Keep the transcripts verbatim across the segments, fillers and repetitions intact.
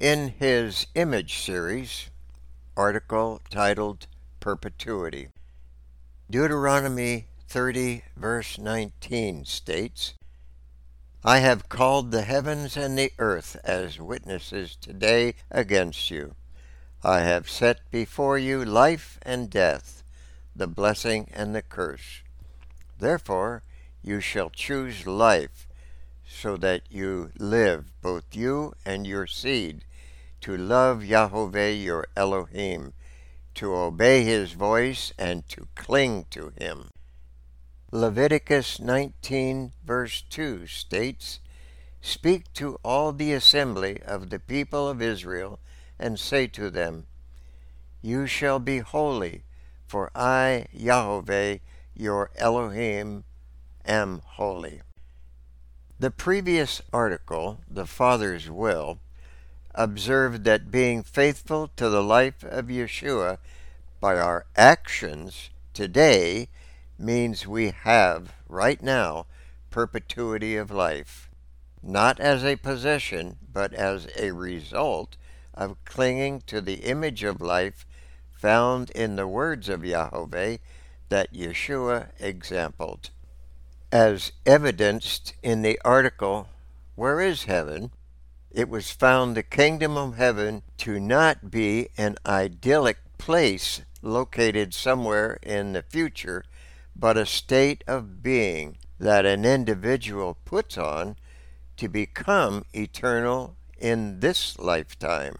In his image series, article titled Perpetuity, Deuteronomy thirty verse nineteen states, I have called the heavens and the earth as witnesses today against you. I have set before you life and death, the blessing and the curse. Therefore you shall choose life, so that you live, both you and your seed, to love Yahweh your Elohim, to obey his voice and to cling to him. Leviticus nineteen verse two states, Speak to all the assembly of the people of Israel, and say to them, You shall be holy, for I, Yahweh, your Elohim, am holy. The previous article, The Father's Will, observed that being faithful to the life of Yeshua by our actions today means we have, right now, perpetuity of life, not as a possession, but as a result of clinging to the image of life found in the words of Yahweh that Yeshua exampled. As evidenced in the article, Where is Heaven? It was found the kingdom of heaven to not be an idyllic place located somewhere in the future, but a state of being that an individual puts on to become eternal in this lifetime.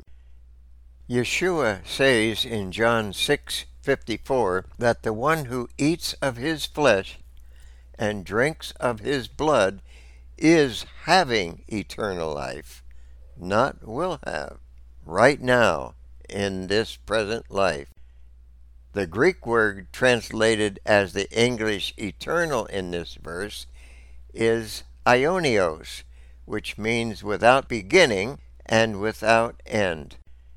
Yeshua says in John six fifty-four that the one who eats of his flesh and drinks of his blood is having eternal life, not will have, right now in this present life. The Greek word translated as the English eternal in this verse is aionios, which means without beginning and without end.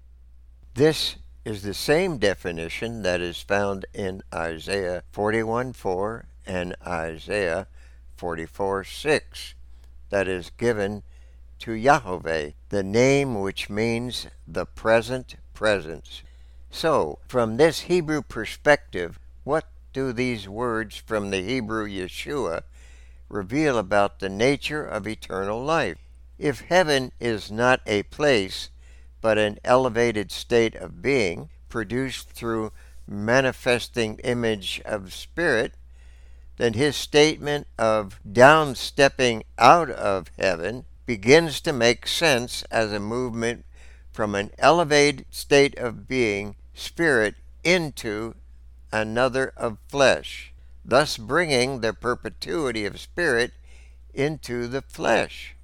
This is the same definition that is found in Isaiah forty-one four and Isaiah forty-four six, that is given to Yahweh, the name which means the present presence. So, from this Hebrew perspective, what do these words from the Hebrew Yeshua reveal about the nature of eternal life? If heaven is not a place, but an elevated state of being produced through manifesting image of spirit, then his statement of downstepping out of heaven begins to make sense as a movement from an elevated state of being, spirit, into another of flesh, thus bringing the perpetuity of spirit into the flesh.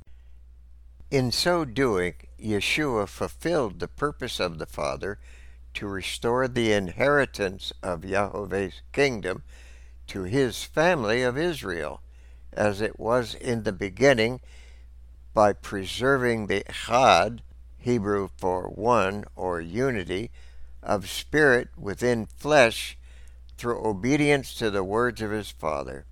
In so doing, Yeshua fulfilled the purpose of the Father to restore the inheritance of Yahweh's kingdom to his family of Israel, as it was in the beginning, by preserving the Echad, Hebrew for one or unity, of spirit within flesh through obedience to the words of his Father.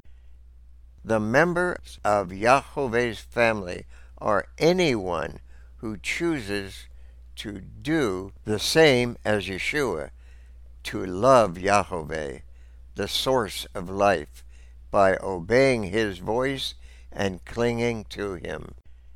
The members of Yahweh's family are anyone who chooses to do the same as Yeshua, to love Yahweh, the source of life, by obeying his voice and clinging to him.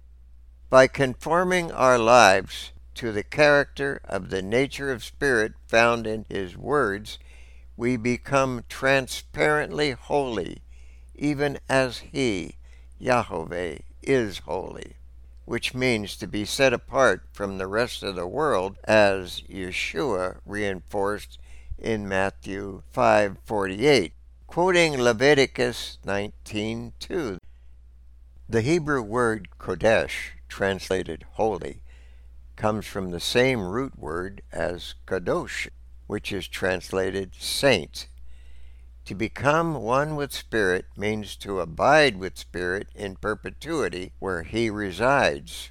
By conforming our lives to the character of the nature of spirit found in his words, we become transparently holy, even as he, Yahweh, is holy, which means to be set apart from the rest of the world, as Yeshua reinforced in Matthew five forty-eight, quoting Leviticus nineteen two. The Hebrew word kodesh, translated holy, comes from the same root word as kadosh, which is translated saint. To become one with Spirit means to abide with Spirit in perpetuity where he resides.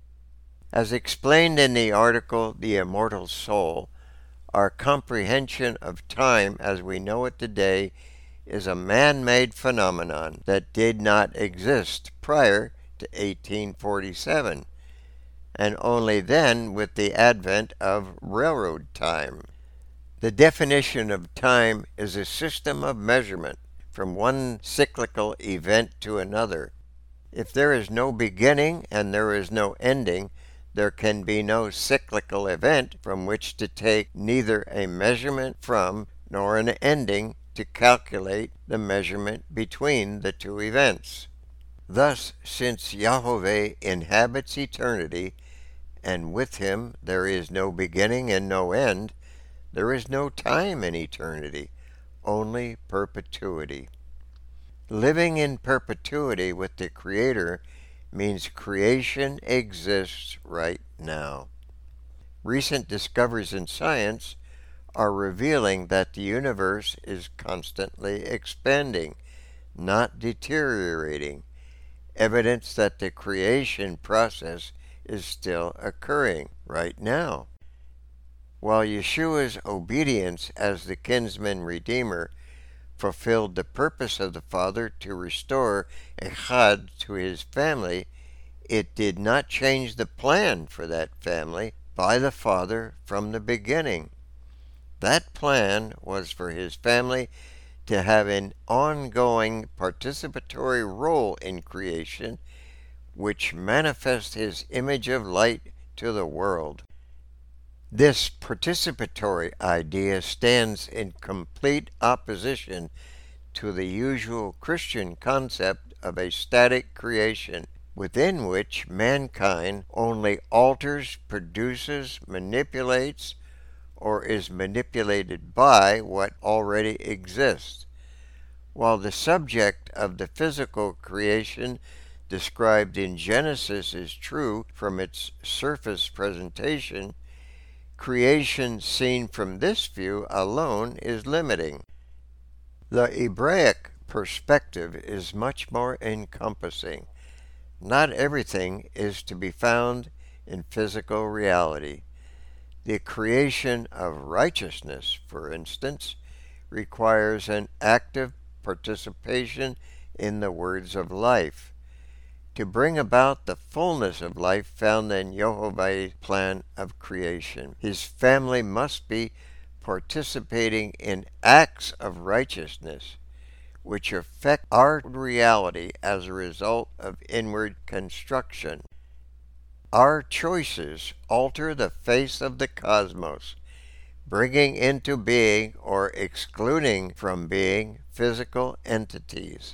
As explained in the article The Immortal Soul, our comprehension of time as we know it today is a man-made phenomenon that did not exist prior to eighteen forty-seven, and only then with the advent of railroad time. The definition of time is a system of measurement from one cyclical event to another. If there is no beginning and there is no ending, there can be no cyclical event from which to take neither a measurement from nor an ending to calculate the measurement between the two events. Thus, since Yahweh inhabits eternity, and with him there is no beginning and no end, there is no time in eternity, only perpetuity. Living in perpetuity with the Creator means creation exists right now. Recent discoveries in science are revealing that the universe is constantly expanding, not deteriorating, evidence that the creation process is still occurring right now. While Yeshua's obedience as the kinsman redeemer fulfilled the purpose of the Father to restore Echad to his family, it did not change the plan for that family by the Father from the beginning. That plan was for his family to have an ongoing participatory role in creation, which manifests his image of light to the world. This participatory idea stands in complete opposition to the usual Christian concept of a static creation, within which mankind only alters, produces, manipulates, or is manipulated by what already exists. While the subject of the physical creation described in Genesis is true from its surface presentation, creation seen from this view alone is limiting. The Hebraic perspective is much more encompassing. Not everything is to be found in physical reality. The creation of righteousness, for instance, requires an active participation in the words of life. To bring about the fullness of life found in Yehovah's plan of creation, his family must be participating in acts of righteousness, which affect our reality as a result of inward construction. Our choices alter the face of the cosmos, bringing into being or excluding from being physical entities.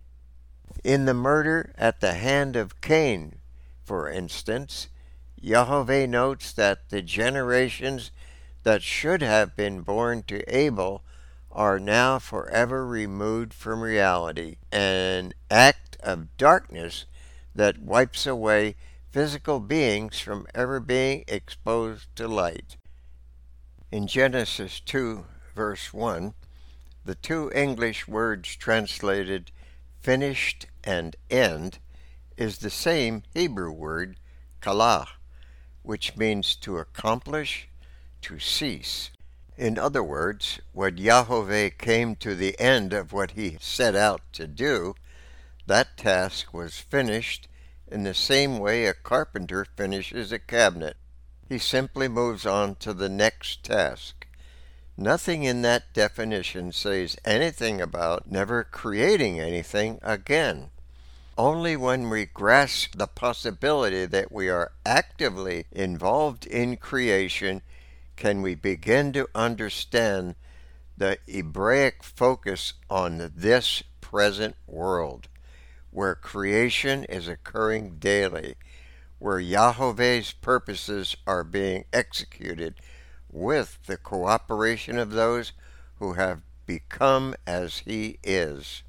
In the murder at the hand of Cain, for instance, Yahweh notes that the generations that should have been born to Abel are now forever removed from reality, an act of darkness that wipes away physical beings from ever being exposed to light. In Genesis two, verse one, the two English words translated finished and end is the same Hebrew word kalah, which means to accomplish, to cease. In other words, when Yahweh came to the end of what he set out to do, that task was finished in the same way a carpenter finishes a cabinet. He simply moves on to the next task. Nothing in that definition says anything about never creating anything again. Only when we grasp the possibility that we are actively involved in creation can we begin to understand the Hebraic focus on this present world, where creation is occurring daily, where Yahweh's purposes are being executed with the cooperation of those who have become as he is.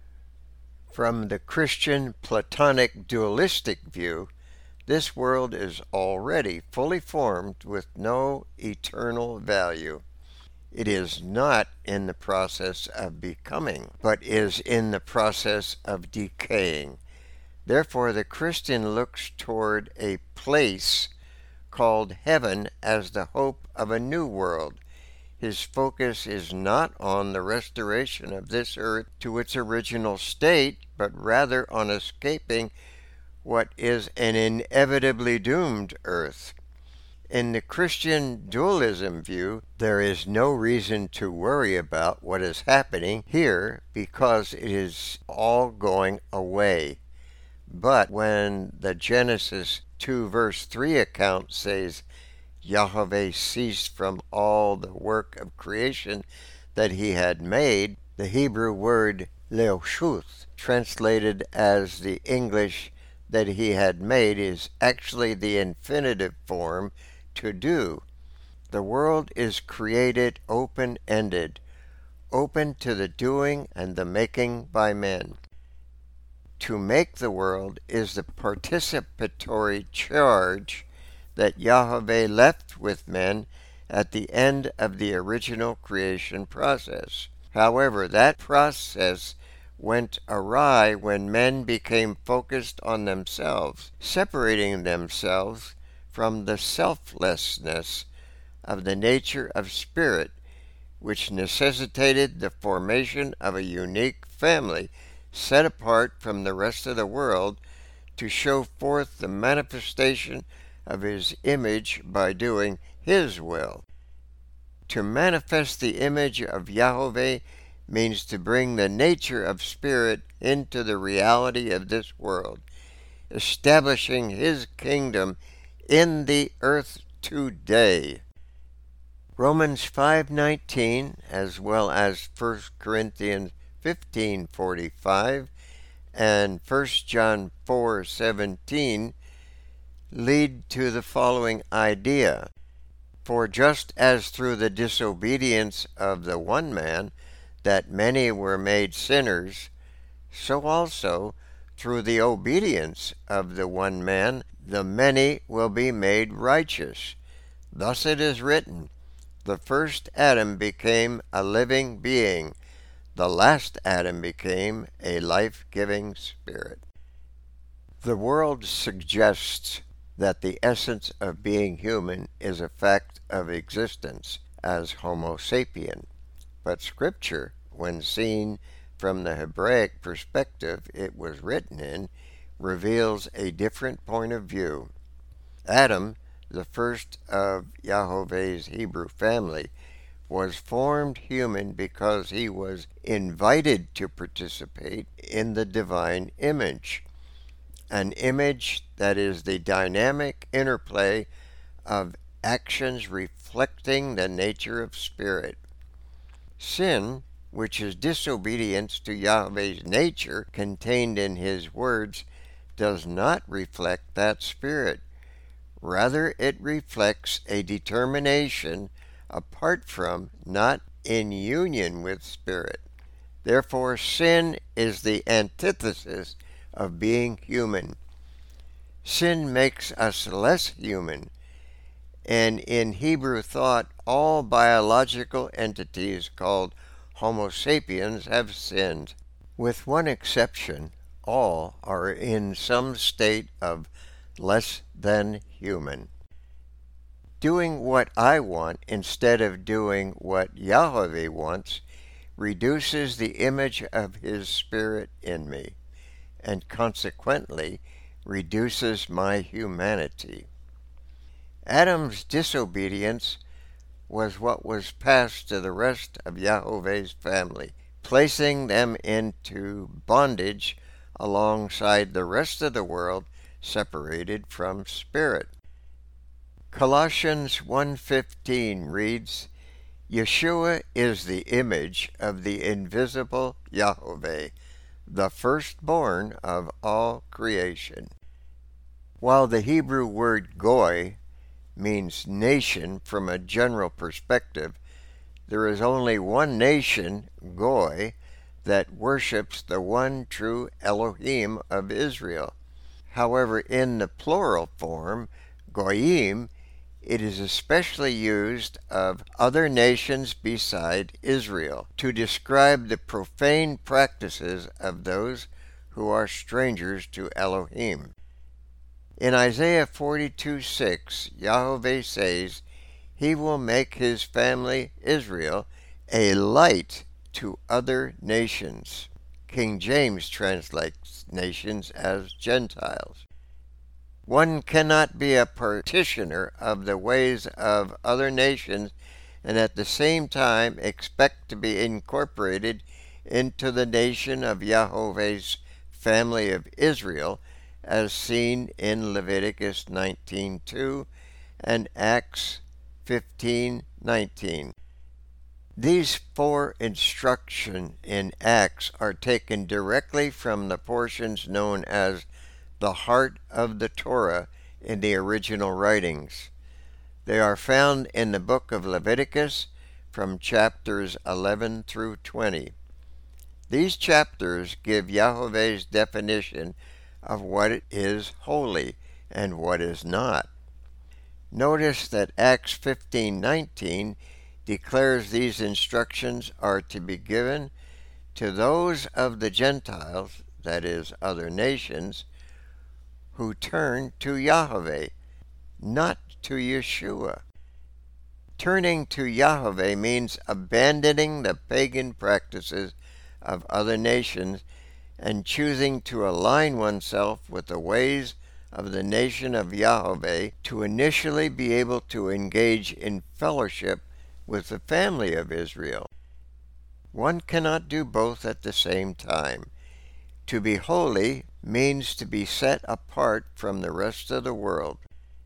From the Christian Platonic dualistic view, this world is already fully formed with no eternal value. It is not in the process of becoming, but is in the process of decaying. Therefore, the Christian looks toward a place called heaven as the hope of a new world. His focus is not on the restoration of this earth to its original state, but rather on escaping what is an inevitably doomed earth. In the Christian dualism view, there is no reason to worry about what is happening here because it is all going away. But when the Genesis two verse three account says, Yahweh ceased from all the work of creation that he had made, the Hebrew word leoshuth, translated as the English that he had made, is actually the infinitive form to do. The world is created open-ended, open to the doing and the making by men. To make the world is the participatory charge that Yahweh left with men at the end of the original creation process. However, that process went awry when men became focused on themselves, separating themselves from the selflessness of the nature of spirit, which necessitated the formation of a unique family set apart from the rest of the world to show forth the manifestation of his image by doing his will. To manifest the image of Yahweh means to bring the nature of spirit into the reality of this world, establishing his kingdom in the earth today. Romans five nineteen, as well as First Corinthians fifteen forty-five and First John four seventeen, lead to the following idea. For just as through the disobedience of the one man that many were made sinners, so also through the obedience of the one man the many will be made righteous. Thus it is written, the first Adam became a living being, the last Adam became a life-giving spirit. The world suggests that the essence of being human is a fact of existence as Homo sapien, but Scripture, when seen from the Hebraic perspective it was written in, reveals a different point of view. Adam, the first of Yahweh's Hebrew family, was formed human because he was invited to participate in the divine image, an image that is the dynamic interplay of actions reflecting the nature of spirit. Sin, which is disobedience to Yahweh's nature contained in his words, does not reflect that spirit. Rather, it reflects a determination apart from, not in union with spirit. Therefore, sin is the antithesis of being human. Sin makes us less human, and in Hebrew thought, all biological entities called Homo sapiens have sinned. With one exception, all are in some state of less than human. Doing what I want instead of doing what Yahweh wants reduces the image of his spirit in me, and consequently reduces my humanity. Adam's disobedience was what was passed to the rest of Yahweh's family, placing them into bondage alongside the rest of the world separated from spirit. Colossians one fifteen reads, Yeshua is the image of the invisible Yahweh, the firstborn of all creation. While the Hebrew word goy means nation from a general perspective, there is only one nation, goy, that worships the one true Elohim of Israel. However, in the plural form, goyim, it is especially used of other nations beside Israel to describe the profane practices of those who are strangers to Elohim. In Isaiah forty-two six, Yahweh says, He will make his family, Israel, a light to other nations. King James translates nations as Gentiles. One cannot be a practitioner of the ways of other nations and at the same time expect to be incorporated into the nation of Yahweh's family of Israel, as seen in Leviticus nineteen two and Acts fifteen nineteen. These four instructions in Acts are taken directly from the portions known as the heart of the Torah in the original writings. They are found in the book of Leviticus from chapters eleven through twenty. These chapters give Yahweh's definition of what is holy and what is not. Notice that Acts fifteen nineteen declares these instructions are to be given to those of the Gentiles, that is, other nations, who turn to Yahweh, not to Yeshua. Turning to Yahweh means abandoning the pagan practices of other nations and choosing to align oneself with the ways of the nation of Yahweh to initially be able to engage in fellowship with the family of Israel. One cannot do both at the same time. To be holy means to be set apart from the rest of the world.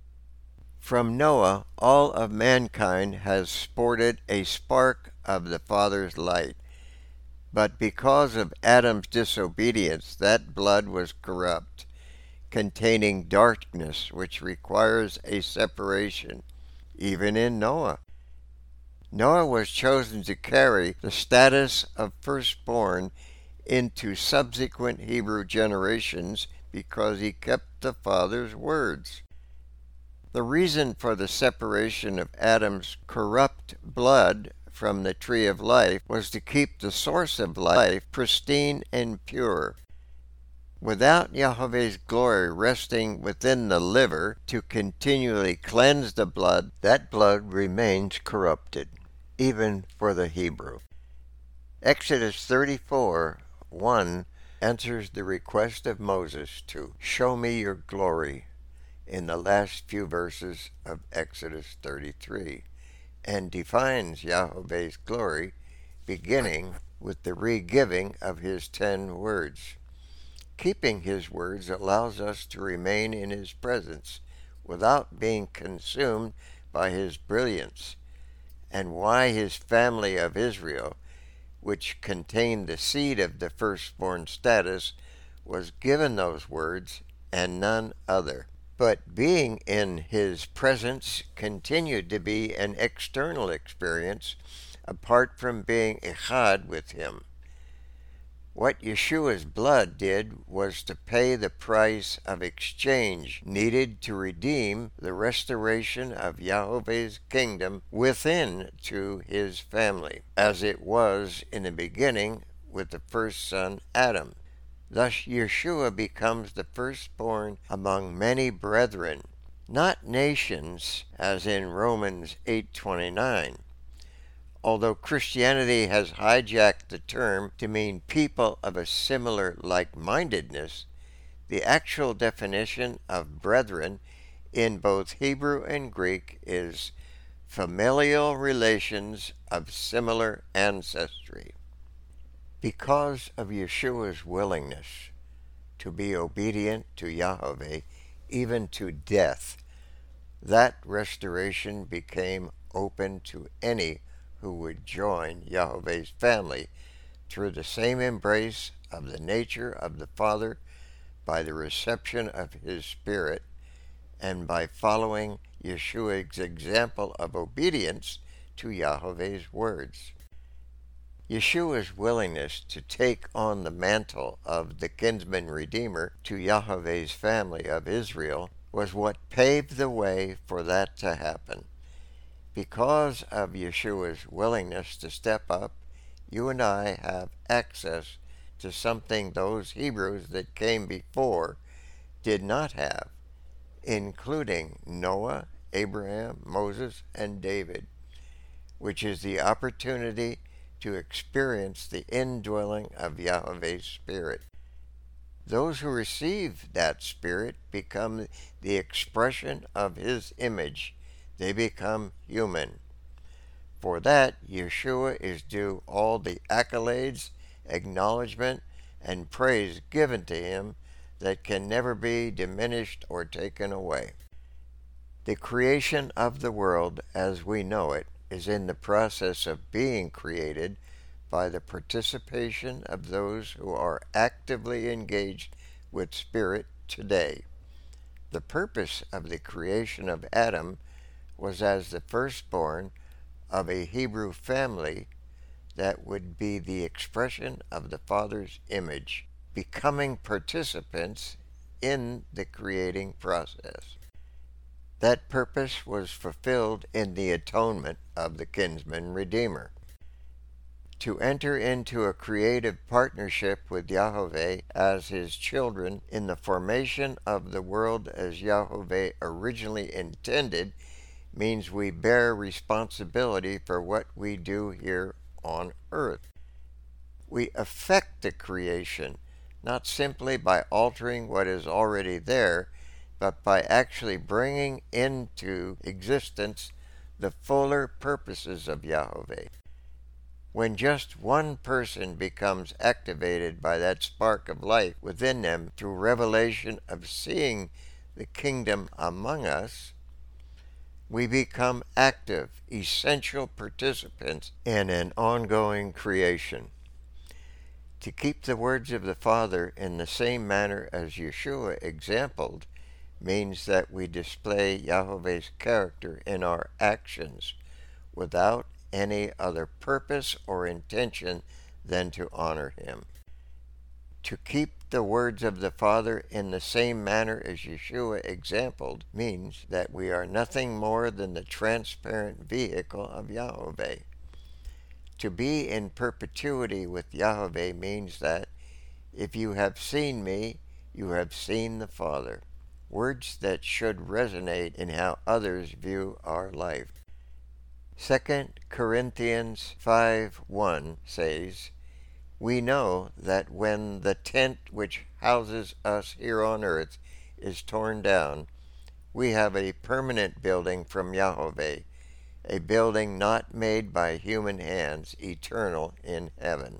From Noah, all of mankind has sported a spark of the Father's light. But because of Adam's disobedience, that blood was corrupt, containing darkness which requires a separation, even in Noah. Noah was chosen to carry the status of firstborn into subsequent Hebrew generations because he kept the Father's words. The reason for the separation of Adam's corrupt blood from the tree of life was to keep the source of life pristine and pure. Without Yahweh's glory resting within the liver to continually cleanse the blood, that blood remains corrupted, even for the Hebrew. Exodus thirty-four one answers the request of Moses to show me your glory in the last few verses of Exodus thirty-three, and defines Yahweh's glory beginning with the re-giving of his ten words. Keeping his words allows us to remain in his presence without being consumed by his brilliance, and why his family of Israel, which contained the seed of the firstborn status, was given those words and none other. But being in his presence continued to be an external experience apart from being echad with him. What Yeshua's blood did was to pay the price of exchange needed to redeem the restoration of Yahweh's kingdom within to his family, as it was in the beginning with the first son Adam. Thus Yeshua becomes the firstborn among many brethren, not nations, as in Romans eight twenty-nine. Although Christianity has hijacked the term to mean people of a similar like-mindedness, the actual definition of brethren in both Hebrew and Greek is familial relations of similar ancestry. Because of Yeshua's willingness to be obedient to Yahweh, even to death, that restoration became open to any who would join Yahweh's family through the same embrace of the nature of the Father by the reception of his Spirit and by following Yeshua's example of obedience to Yahweh's words. Yeshua's willingness to take on the mantle of the kinsman redeemer to Yahweh's family of Israel was what paved the way for that to happen. Because of Yeshua's willingness to step up, you and I have access to something those Hebrews that came before did not have, including Noah, Abraham, Moses, and David, which is the opportunity to experience the indwelling of Yahweh's Spirit. Those who receive that Spirit become the expression of His image. They become human. For that, Yeshua is due all the accolades, acknowledgement, and praise given to Him that can never be diminished or taken away. The creation of the world as we know it is in the process of being created by the participation of those who are actively engaged with Spirit today. The purpose of the creation of Adam was as the firstborn of a Hebrew family that would be the expression of the Father's image, becoming participants in the creating process. That purpose was fulfilled in the atonement of the kinsman redeemer. To enter into a creative partnership with Yahweh as His children in the formation of the world as Yahweh originally intended means we bear responsibility for what we do here on earth. We affect the creation, not simply by altering what is already there, but by actually bringing into existence the fuller purposes of Yahweh. When just one person becomes activated by that spark of life within them through revelation of seeing the kingdom among us, we become active, essential participants in an ongoing creation. To keep the words of the Father in the same manner as Yeshua exampled means that we display Yahweh's character in our actions without any other purpose or intention than to honor Him. To keep the words of the Father in the same manner as Yeshua exampled means that we are nothing more than the transparent vehicle of Yahweh. To be in perpetuity with Yahweh means that if you have seen me, you have seen the Father. Words that should resonate in how others view our life. Second Corinthians five one says, "We know that when the tent which houses us here on earth is torn down, we have a permanent building from Yahweh, a building not made by human hands, eternal in heaven."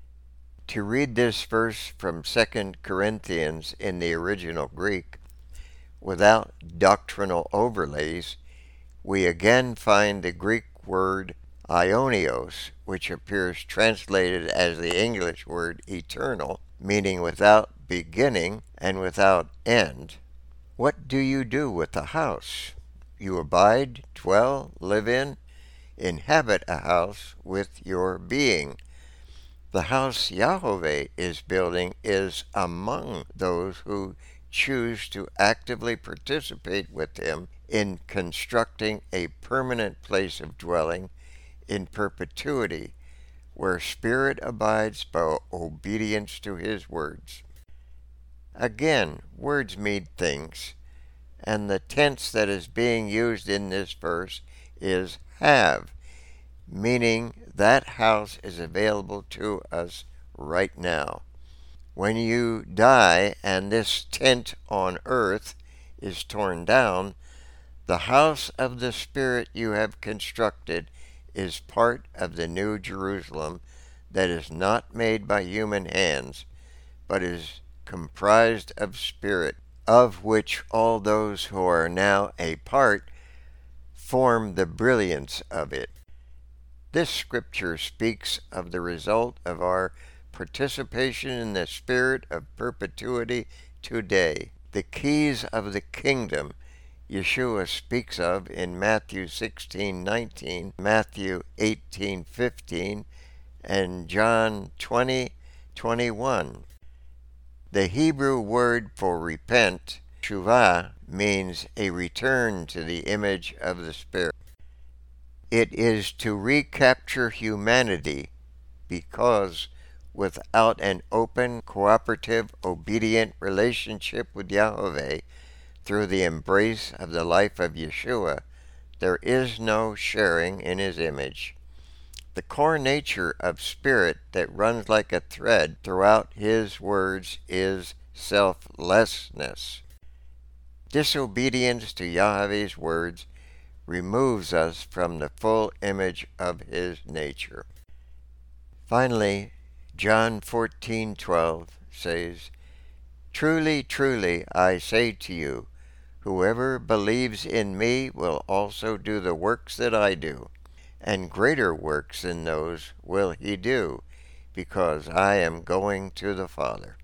To read this verse from Second Corinthians in the original Greek, without doctrinal overlays, we again find the Greek word aionios, which appears translated as the English word eternal, meaning without beginning and without end. What do you do with the house? You abide, dwell, live in, inhabit a house with your being. The house Yahweh is building is among those who choose to actively participate with Him in constructing a permanent place of dwelling in perpetuity, where Spirit abides by obedience to His words. Again, words mean things, and the tense that is being used in this verse is have, meaning that house is available to us right now. When you die and this tent on earth is torn down, the house of the Spirit you have constructed is part of the New Jerusalem that is not made by human hands, but is comprised of Spirit, of which all those who are now a part form the brilliance of it. This scripture speaks of the result of our participation in the Spirit of perpetuity today. The keys of the kingdom Yeshua speaks of in Matthew sixteen nineteen, Matthew eighteen fifteen, and John twenty twenty-one. The Hebrew word for repent, shuvah, means a return to the image of the Spirit. It is to recapture humanity because without an open, cooperative, obedient relationship with Yahweh through the embrace of the life of Yeshua, there is no sharing in His image. The core nature of Spirit that runs like a thread throughout His words is selflessness. Disobedience to Yahweh's words removes us from the full image of his nature. Finally, John fourteen twelve says, "Truly, truly, I say to you, whoever believes in me will also do the works that I do, and greater works than those will he do, because I am going to the Father."